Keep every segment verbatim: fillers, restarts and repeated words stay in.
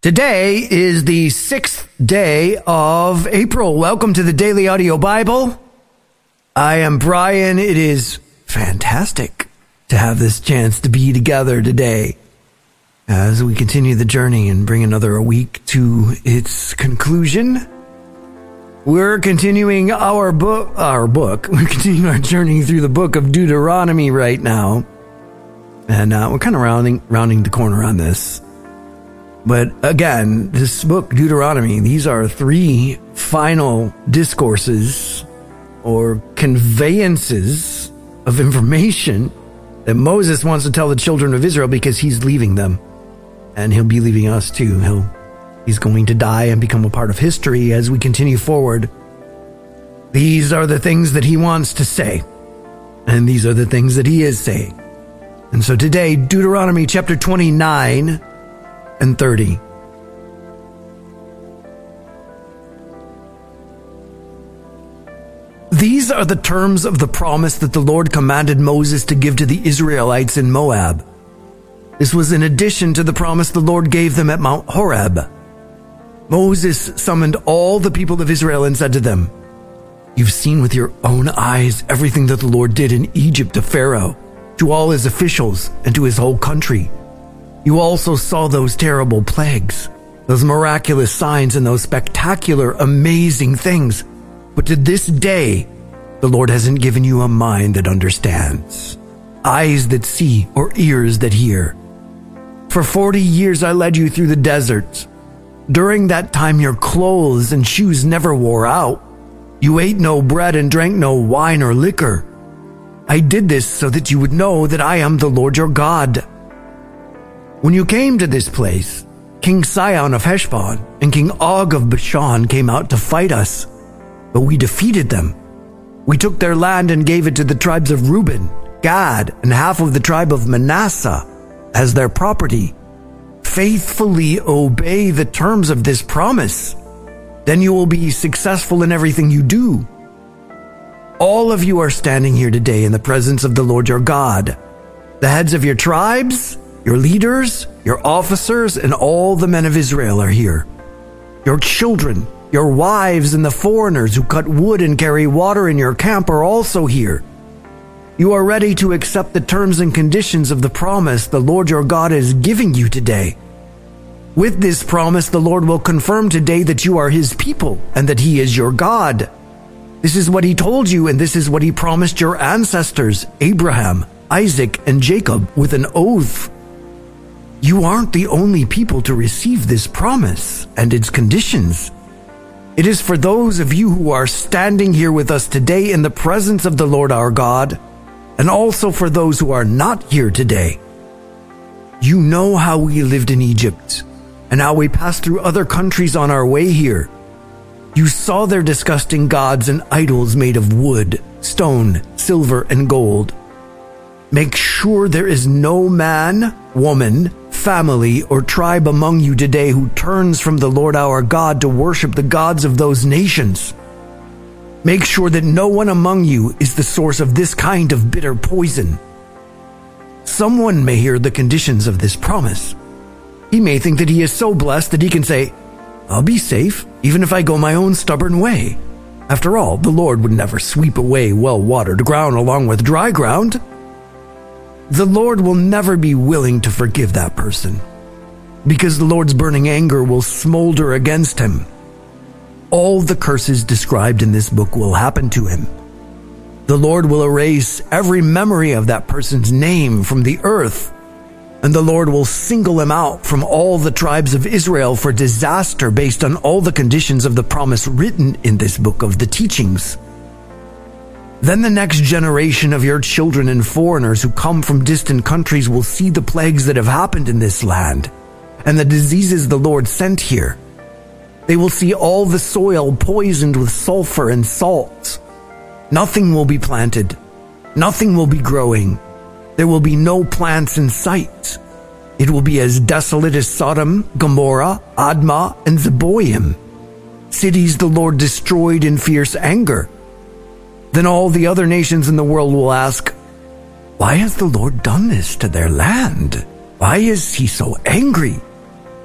Today is the sixth day of April. Welcome to the Daily Audio Bible. I am Brian. It is fantastic to have this chance to be together today as we continue the journey and bring another week to its conclusion. We're continuing our book, our book. We're continuing our journey through the book of Deuteronomy right now. And uh, we're kind of rounding, rounding the corner on this. But again, this book, Deuteronomy, these are three final discourses or conveyances of information that Moses wants to tell the children of Israel because he's leaving them. And he'll be leaving us too. He'll, he's going to die and become a part of history as we continue forward. These are the things that he wants to say. And these are the things that he is saying. And so today, Deuteronomy chapter twenty-nine and thirty. These are the terms of the promise that the Lord commanded Moses to give to the Israelites in Moab. This was in addition to the promise the Lord gave them at Mount Horeb. Moses summoned all the people of Israel and said to them, "You've seen with your own eyes everything that the Lord did in Egypt to Pharaoh, to all his officials, and to his whole country. You also saw those terrible plagues, those miraculous signs, and those spectacular, amazing things. But to this day, the Lord hasn't given you a mind that understands, eyes that see, or ears that hear. For forty years I led you through the deserts. During that time your clothes and shoes never wore out. You ate no bread and drank no wine or liquor. I did this so that you would know that I am the Lord your God. When you came to this place, King Sihon of Heshbon and King Og of Bashan came out to fight us, but we defeated them. We took their land and gave it to the tribes of Reuben, Gad, and half of the tribe of Manasseh as their property. Faithfully obey the terms of this promise. Then you will be successful in everything you do. All of you are standing here today in the presence of the Lord your God. The heads of your tribes, your leaders, your officers, and all the men of Israel are here. Your children, your wives, and the foreigners who cut wood and carry water in your camp are also here. You are ready to accept the terms and conditions of the promise the Lord your God is giving you today. With this promise, the Lord will confirm today that you are his people and that he is your God. This is what he told you, and this is what he promised your ancestors, Abraham, Isaac, and Jacob, with an oath. You aren't the only people to receive this promise and its conditions. It is for those of you who are standing here with us today in the presence of the Lord our God, and also for those who are not here today. You know how we lived in Egypt, and how we passed through other countries on our way here. You saw their disgusting gods and idols made of wood, stone, silver, and gold. Make sure there is no man, woman, family, or tribe among you today who turns from the Lord our God to worship the gods of those nations. Make sure that no one among you is the source of this kind of bitter poison. Someone may hear the conditions of this promise. He may think that he is so blessed that he can say, "I'll be safe, even if I go my own stubborn way. After all, the Lord would never sweep away well-watered ground along with dry ground." The Lord will never be willing to forgive that person, because the Lord's burning anger will smolder against him. All the curses described in this book will happen to him. The Lord will erase every memory of that person's name from the earth, and the Lord will single him out from all the tribes of Israel for disaster based on all the conditions of the promise written in this book of the teachings. Then the next generation of your children and foreigners who come from distant countries will see the plagues that have happened in this land and the diseases the Lord sent here. They will see all the soil poisoned with sulfur and salt. Nothing will be planted. Nothing will be growing. There will be no plants in sight. It will be as desolate as Sodom, Gomorrah, Admah, and Zeboim, cities the Lord destroyed in fierce anger. Then all the other nations in the world will ask, "Why has the Lord done this to their land? Why is he so angry?"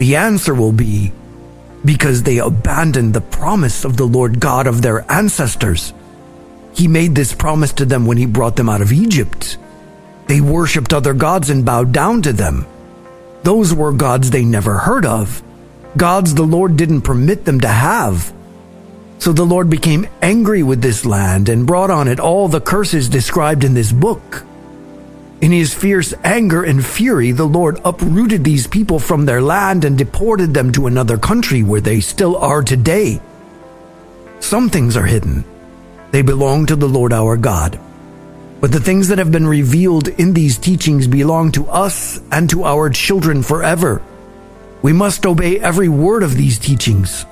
The answer will be, because they abandoned the promise of the Lord God of their ancestors. He made this promise to them when he brought them out of Egypt. They worshipped other gods and bowed down to them. Those were gods they never heard of, gods the Lord didn't permit them to have. So the Lord became angry with this land and brought on it all the curses described in this book. In his fierce anger and fury, the Lord uprooted these people from their land and deported them to another country where they still are today. Some things are hidden. They belong to the Lord our God. But the things that have been revealed in these teachings belong to us and to our children forever. We must obey every word of these teachings.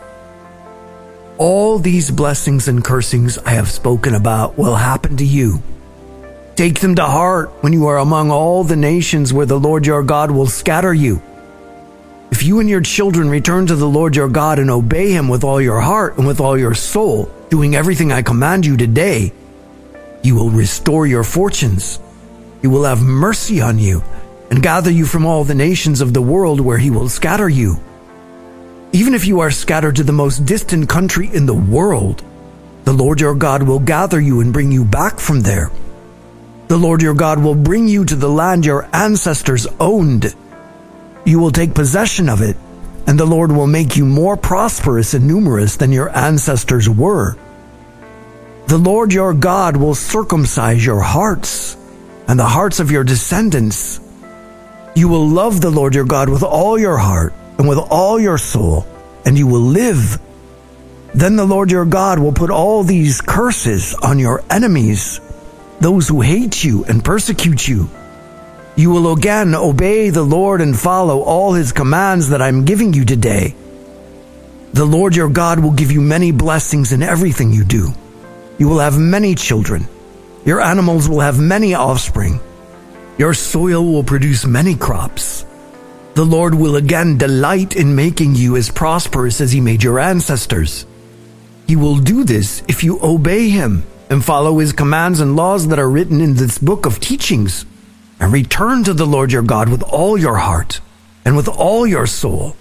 All these blessings and cursings I have spoken about will happen to you. Take them to heart when you are among all the nations where the Lord your God will scatter you. If you and your children return to the Lord your God and obey him with all your heart and with all your soul, doing everything I command you today, he will restore your fortunes. He will have mercy on you and gather you from all the nations of the world where he will scatter you. Even if you are scattered to the most distant country in the world, the Lord your God will gather you and bring you back from there. The Lord your God will bring you to the land your ancestors owned. You will take possession of it, and the Lord will make you more prosperous and numerous than your ancestors were. The Lord your God will circumcise your hearts and the hearts of your descendants. You will love the Lord your God with all your heart and with all your soul, and you will live. Then the Lord your God will put all these curses on your enemies, those who hate you and persecute you. You will again obey the Lord and follow all his commands that I'm giving you today. The Lord your God will give you many blessings in everything you do. You will have many children. Your animals will have many offspring. Your soil will produce many crops. The Lord will again delight in making you as prosperous as he made your ancestors. He will do this if you obey him and follow his commands and laws that are written in this book of teachings, and return to the Lord your God with all your heart and with all your soul.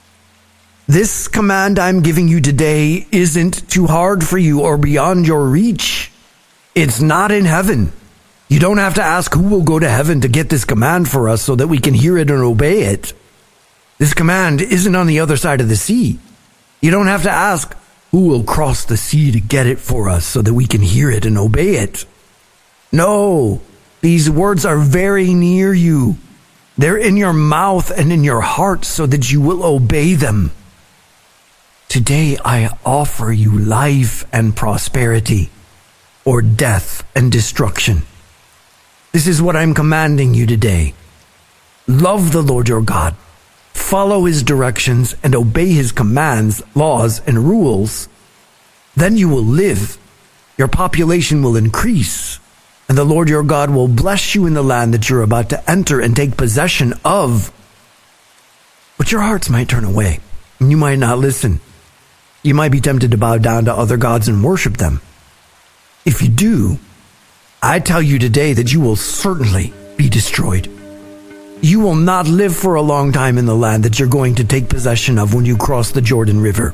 This command I'm giving you today isn't too hard for you or beyond your reach. It's not in heaven. You don't have to ask who will go to heaven to get this command for us so that we can hear it and obey it. This command isn't on the other side of the sea. You don't have to ask who will cross the sea to get it for us so that we can hear it and obey it. No, these words are very near you. They're in your mouth and in your heart so that you will obey them. Today I offer you life and prosperity, or death and destruction. This is what I'm commanding you today. Love the Lord your God. Follow his directions and obey his commands, laws, and rules. Then you will live. Your population will increase, and the Lord your God will bless you in the land that you're about to enter and take possession of. But your hearts might turn away, and you might not listen. You might be tempted to bow down to other gods and worship them. If you do, I tell you today that you will certainly be destroyed. You will not live for a long time in the land that you're going to take possession of when you cross the Jordan River.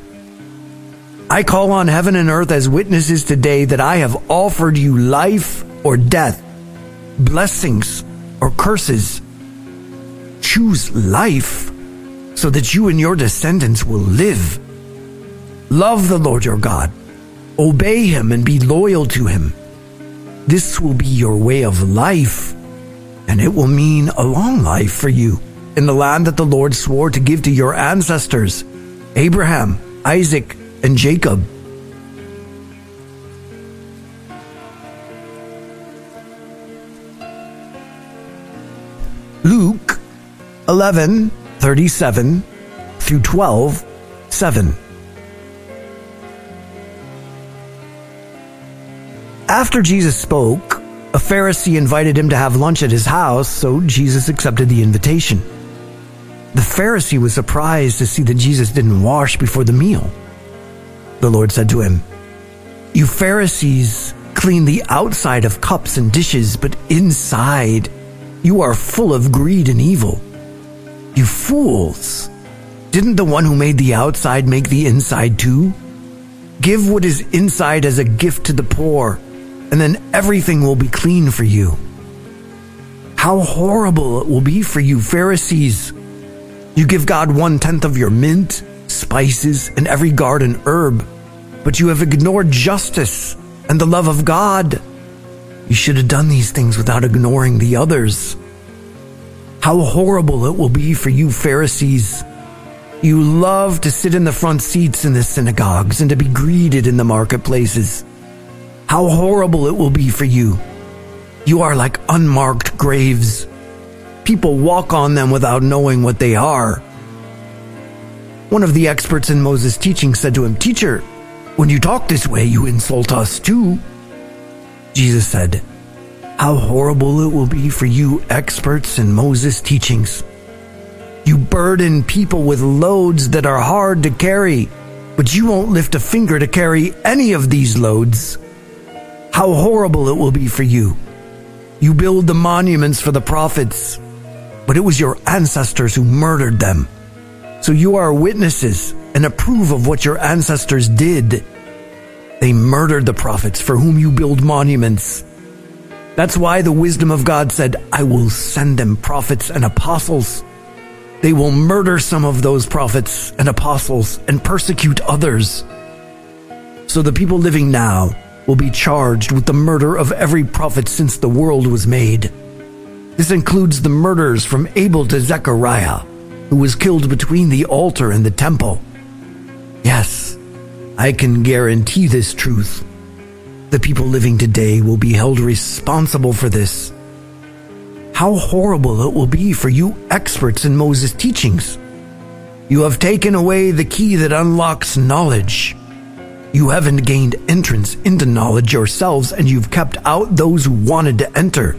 I call on heaven and earth as witnesses today that I have offered you life or death, blessings or curses. Choose life so that you and your descendants will live. Love the Lord your God. Obey him and be loyal to him. This will be your way of life, and it will mean a long life for you in the land that the Lord swore to give to your ancestors, Abraham, Isaac, and Jacob. Luke eleven thirty-seven through twelve seven. After Jesus spoke, a Pharisee invited him to have lunch at his house, so Jesus accepted the invitation. The Pharisee was surprised to see that Jesus didn't wash before the meal. The Lord said to him, "You Pharisees clean the outside of cups and dishes, but inside you are full of greed and evil. You fools! Didn't the one who made the outside make the inside too? Give what is inside as a gift to the poor, and then everything will be clean for you. How horrible it will be for you, Pharisees! You give God one-tenth of your mint, spices, and every garden herb, but you have ignored justice and the love of God. You should have done these things without ignoring the others. How horrible it will be for you, Pharisees! You love to sit in the front seats in the synagogues and to be greeted in the marketplaces. How horrible it will be for you! You are like unmarked graves. People walk on them without knowing what they are. One of the experts in Moses' teaching said to him, "Teacher, when you talk this way, you insult us too." Jesus said, "How horrible it will be for you experts in Moses' teachings. You burden people with loads that are hard to carry, but you won't lift a finger to carry any of these loads. How horrible it will be for you. You build the monuments for the prophets, but it was your ancestors who murdered them. So you are witnesses and approve of what your ancestors did. They murdered the prophets for whom you build monuments. That's why the wisdom of God said, 'I will send them prophets and apostles.' They will murder some of those prophets and apostles and persecute others. So the people living now will be charged with the murder of every prophet since the world was made. This includes the murders from Abel to Zechariah, who was killed between the altar and the temple. Yes, I can guarantee this truth. The people living today will be held responsible for this. How horrible it will be for you experts in Moses' teachings. You have taken away the key that unlocks knowledge. You haven't gained entrance into knowledge yourselves, and you've kept out those who wanted to enter."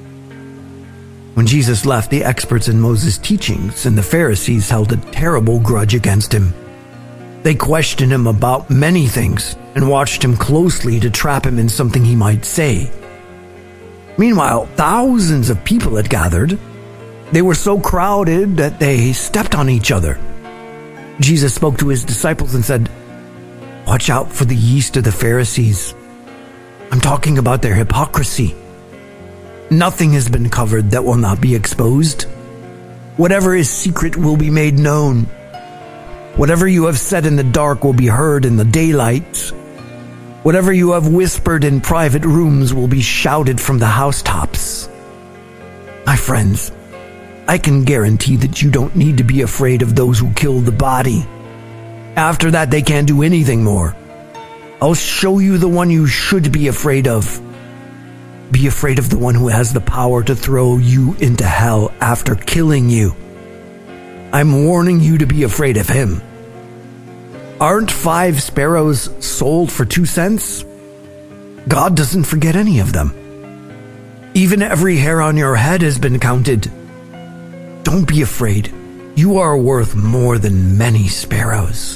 When Jesus left, the experts in Moses' teachings and the Pharisees held a terrible grudge against him. They questioned him about many things and watched him closely to trap him in something he might say. Meanwhile, thousands of people had gathered. They were so crowded that they stepped on each other. Jesus spoke to his disciples and said, "Watch out for the yeast of the Pharisees." I'm talking about their hypocrisy. Nothing has been covered that will not be exposed. Whatever is secret will be made known. Whatever you have said in the dark will be heard in the daylight. Whatever you have whispered in private rooms will be shouted from the housetops. My friends, I can guarantee that you don't need to be afraid of those who kill the body. After that, they can't do anything more. I'll show you the one you should be afraid of. Be afraid of the one who has the power to throw you into hell after killing you. I'm warning you to be afraid of him. Aren't five sparrows sold for two cents? God doesn't forget any of them. Even every hair on your head has been counted. Don't be afraid. You are worth more than many sparrows.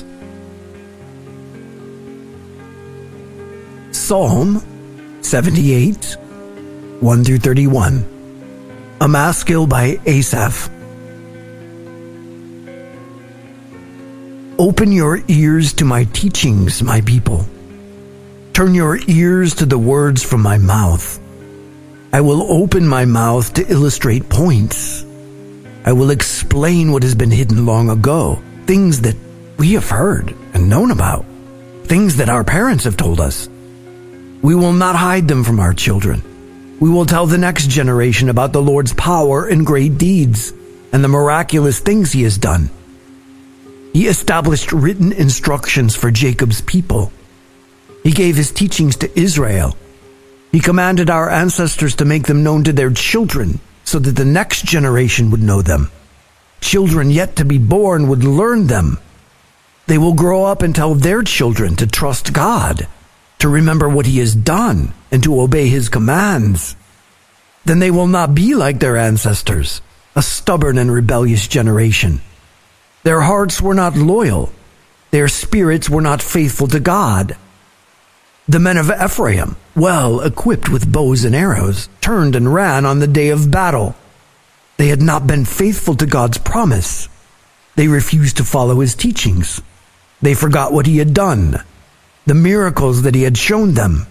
Psalm seventy-eight, one through thirty-one. A Maskil by Asaph. Open your ears to my teachings, my people. Turn your ears to the words from my mouth. I will open my mouth to illustrate points. I will explain what has been hidden long ago, things that we have heard and known about, things that our parents have told us. We will not hide them from our children. We will tell the next generation about the Lord's power and great deeds and the miraculous things he has done. He established written instructions for Jacob's people. He gave his teachings to Israel. He commanded our ancestors to make them known to their children so that the next generation would know them. Children yet to be born would learn them. They will grow up and tell their children to trust God, to remember what he has done, and to obey his commands. Then they will not be like their ancestors, a stubborn and rebellious generation. Their hearts were not loyal. Their spirits were not faithful to God. The men of Ephraim, well equipped with bows and arrows, turned and ran on the day of battle. They had not been faithful to God's promise. They refused to follow his teachings. They forgot what he had done, the miracles that he had shown them.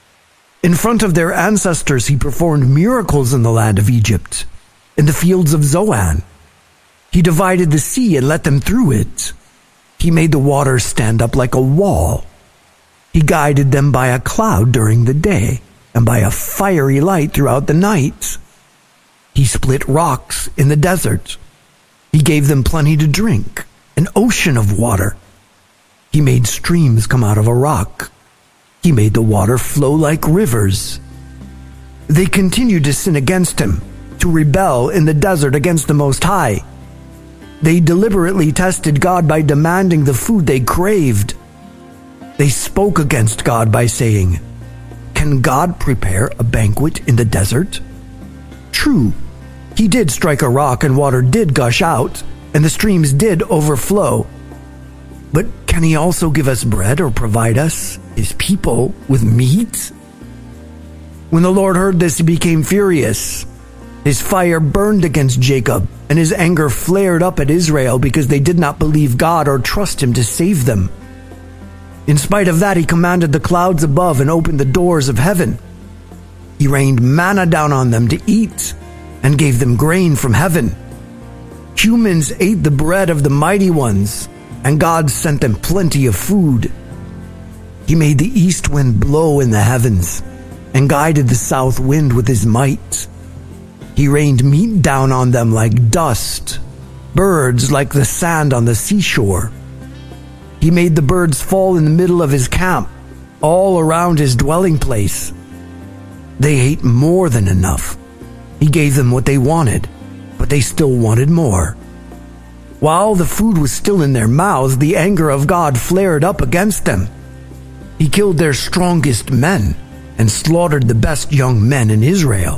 In front of their ancestors, he performed miracles in the land of Egypt, in the fields of Zoan. He divided the sea and let them through it. He made the waters stand up like a wall. He guided them by a cloud during the day and by a fiery light throughout the night. He split rocks in the desert. He gave them plenty to drink, an ocean of water. He made streams come out of a rock. He made the water flow like rivers. They continued to sin against him, to rebel in the desert against the Most High. They deliberately tested God by demanding the food they craved. They spoke against God by saying, "Can God prepare a banquet in the desert?" True, he did strike a rock and water did gush out, and the streams did overflow. But can he also give us bread or provide us, his people, with meat? When the Lord heard this, he became furious. His fire burned against Jacob, and his anger flared up at Israel because they did not believe God or trust him to save them. In spite of that, he commanded the clouds above and opened the doors of heaven. He rained manna down on them to eat and gave them grain from heaven. Humans ate the bread of the mighty ones, and God sent them plenty of food. He made the east wind blow in the heavens and guided the south wind with his might. He rained meat down on them like dust, birds like the sand on the seashore. He made the birds fall in the middle of his camp, all around his dwelling place. They ate more than enough. He gave them what they wanted, but they still wanted more. While the food was still in their mouths, the anger of God flared up against them. He killed their strongest men and slaughtered the best young men in Israel.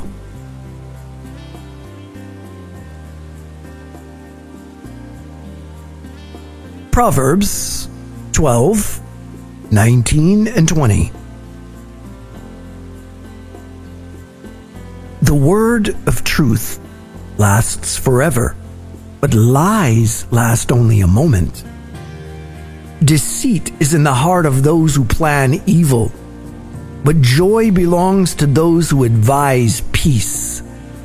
Proverbs twelve, nineteen, and twenty. The word of truth lasts forever, but lies last only a moment. Deceit is in the heart of those who plan evil, but joy belongs to those who advise peace.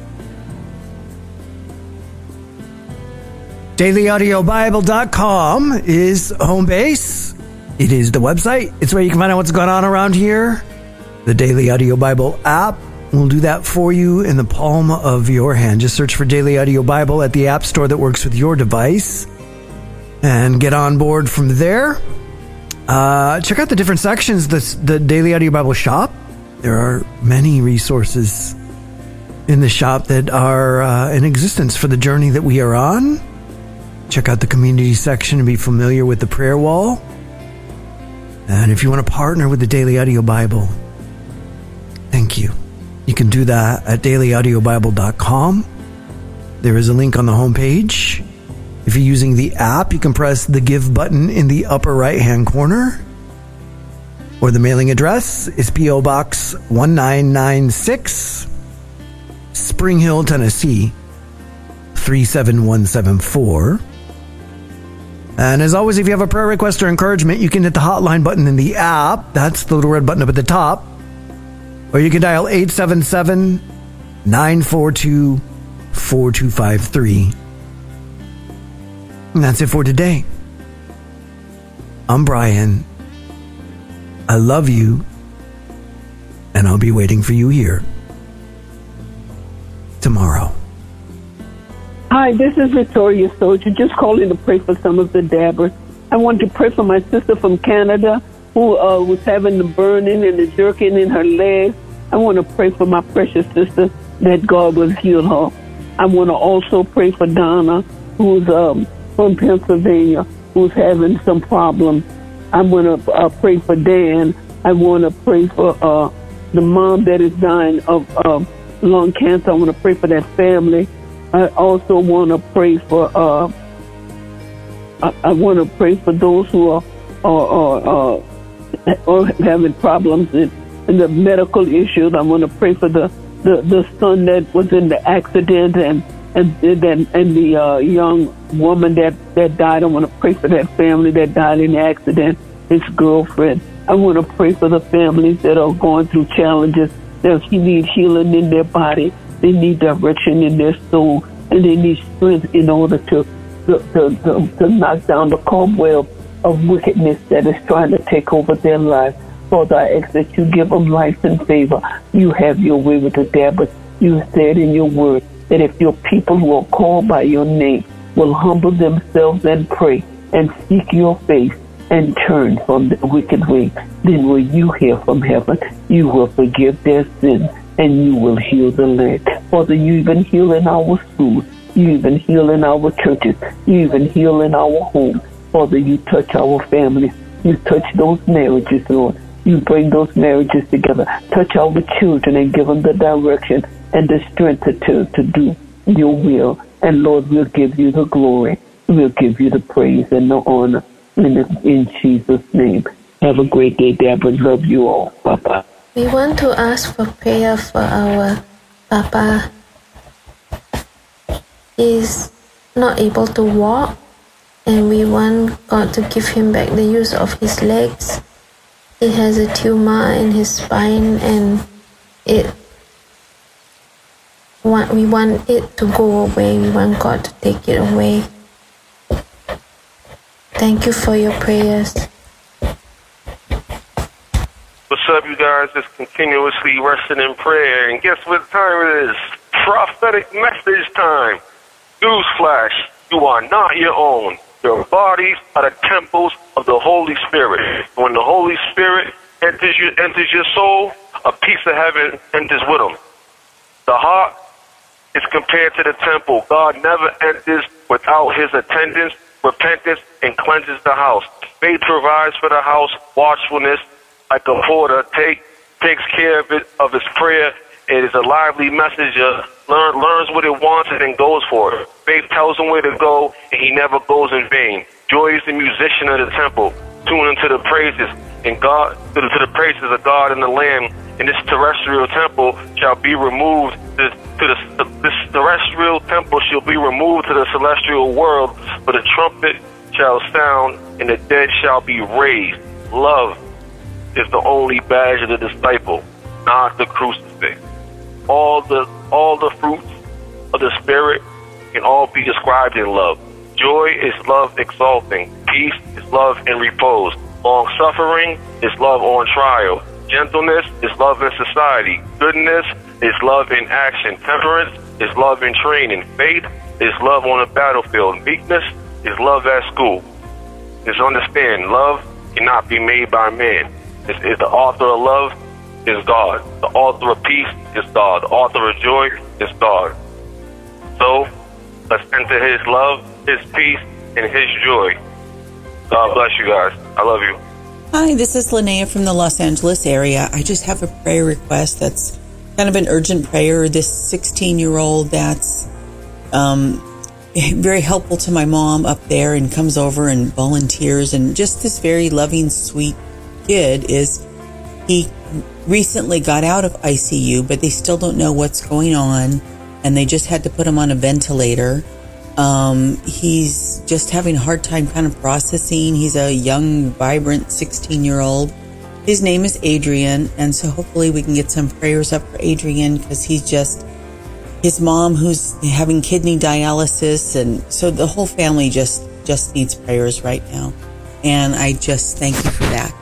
daily audio bible dot com is home base. It is the website. It's where you can find out what's going on around here. The Daily Audio Bible app will do that for you in the palm of your hand. Just search for Daily Audio Bible at the app store that works with your device and get on board from there. Uh, check out the different sections, the, the Daily Audio Bible shop. There are many resources in the shop that are uh, in existence for the journey that we are on. Check out the community section and be familiar with the prayer wall. And if you want to partner with the Daily Audio Bible, thank you. You can do that at daily audio bible dot com. There is a link on the homepage. If you're using the app, you can press the Give button in the upper right-hand corner. Or the mailing address is P O Box one nine nine six, Spring Hill, Tennessee, three seven one seven four. And as always, if you have a prayer request or encouragement, you can hit the hotline button in the app. That's the little red button up at the top. Or you can dial eight seven seven, nine four two, four two five three. And that's it for today. I'm Brian. I love you. And I'll be waiting for you here tomorrow. Hi, this is Victoria Soldier, just calling to pray for some of the dabbers. I want to pray for my sister from Canada who uh, was having the burning and the jerking in her legs. I want to pray for my precious sister that God will heal her. I want to also pray for Donna, who's um, from Pennsylvania, who's having some problems. I want to uh, pray for Dan. I want to pray for uh, the mom that is dying of uh, lung cancer. I want to pray for that family. I also want to pray for. Uh, I, I want to pray for those who are are, are, are, are having problems in, in the medical issues. I want to pray for the, the, the son that was in the accident and and and, and the uh, young woman that, that died. I want to pray for that family that died in the accident, his girlfriend. I want to pray for the families that are going through challenges, that need healing in their body. They need direction in their soul, and they need strength in order to, to, to, to, to knock down the cobweb of wickedness that is trying to take over their life. Father, I ask that you give them life and favor. You have your way with the devil. You said in your word that if your people who are called by your name will humble themselves and pray and seek your face and turn from the wicked way, then will you hear from heaven? You will forgive their sins and you will heal the land. Father, you even heal in our schools. You even heal in our churches. You even heal in our homes. Father, you touch our families. You touch those marriages, Lord. You bring those marriages together. Touch our children and give them the direction and the strength to, to, to do your will. And Lord, we'll give you the glory. We'll give you the praise and the honor in, in Jesus' name. Have a great day, Deborah. Love you all. Bye-bye. We want to ask for prayer for our Papa. He's not able to walk, and we want God to give him back the use of his legs. He has a tumor in his spine, and it want, we want it to go away. We want God to take it away. Thank you for your prayers. What's up, you guys? It's continuously resting in prayer. And guess what time it is? Prophetic message time. Newsflash, you are not your own. Your bodies are the temples of the Holy Spirit. When the Holy Spirit enters your, enters your soul, a piece of heaven enters with him. The heart is compared to the temple. God never enters without his attendance, repentance, and cleanses the house. Faith provides for the house, watchfulness, like a porter, take, takes care of it, of his prayer. It is a lively messenger, learn, learns what it wants and then goes for it. Faith tells him where to go, and he never goes in vain. Joy is the musician of the temple, tuning to the praises and God, to the, to the praises of God and the Lamb. And this terrestrial temple shall be removed. To, to the, this terrestrial temple shall be removed to the celestial world, for the trumpet shall sound, and the dead shall be raised. Love is the only badge of the disciple, not the crucifix. All the all the fruits of the Spirit can all be described in love. Joy is love exalting. Peace is love in repose. Long-suffering is love on trial. Gentleness is love in society. Goodness is love in action. Temperance is love in training. Faith is love on the battlefield. Meekness is love at school. Just understand, love cannot be made by man. It's, it's the author of love is God. The author of peace is God. The author of joy is God. So, let's enter his love, his peace, and his joy. God bless you guys. I love you. Hi, this is Linnea from the Los Angeles area. I just have a prayer request that's kind of an urgent prayer. This sixteen-year-old that's um, very helpful to my mom up there and comes over and volunteers, and just this very loving, sweet kid is, he recently got out of I C U, but they still don't know what's going on, and they just had to put him on a ventilator. Um, he's just having a hard time kind of processing. He's a young, vibrant sixteen-year-old. His name is Adrian, and so hopefully we can get some prayers up for Adrian, because he's just, his mom who's having kidney dialysis, and so the whole family just, just needs prayers right now. And I just thank you for that.